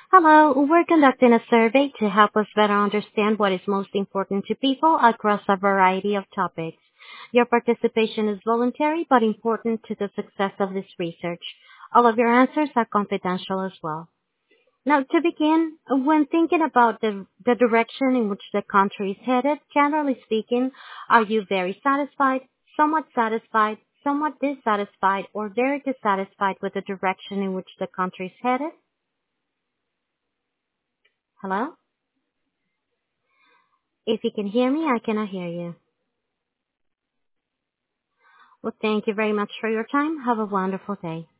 Hello, we're conducting a survey to help us better understand what is most important to people across a variety of topics. Your participation is voluntary but important to the success of this research. All of your answers are confidential as well. Now, to begin, when thinking about the direction in which the country is headed, generally speaking, are you very satisfied, somewhat dissatisfied, or very dissatisfied with the direction in which the country is headed? Hello? If you can hear me, I cannot hear you. Well, thank you very much for your time. Have a wonderful day.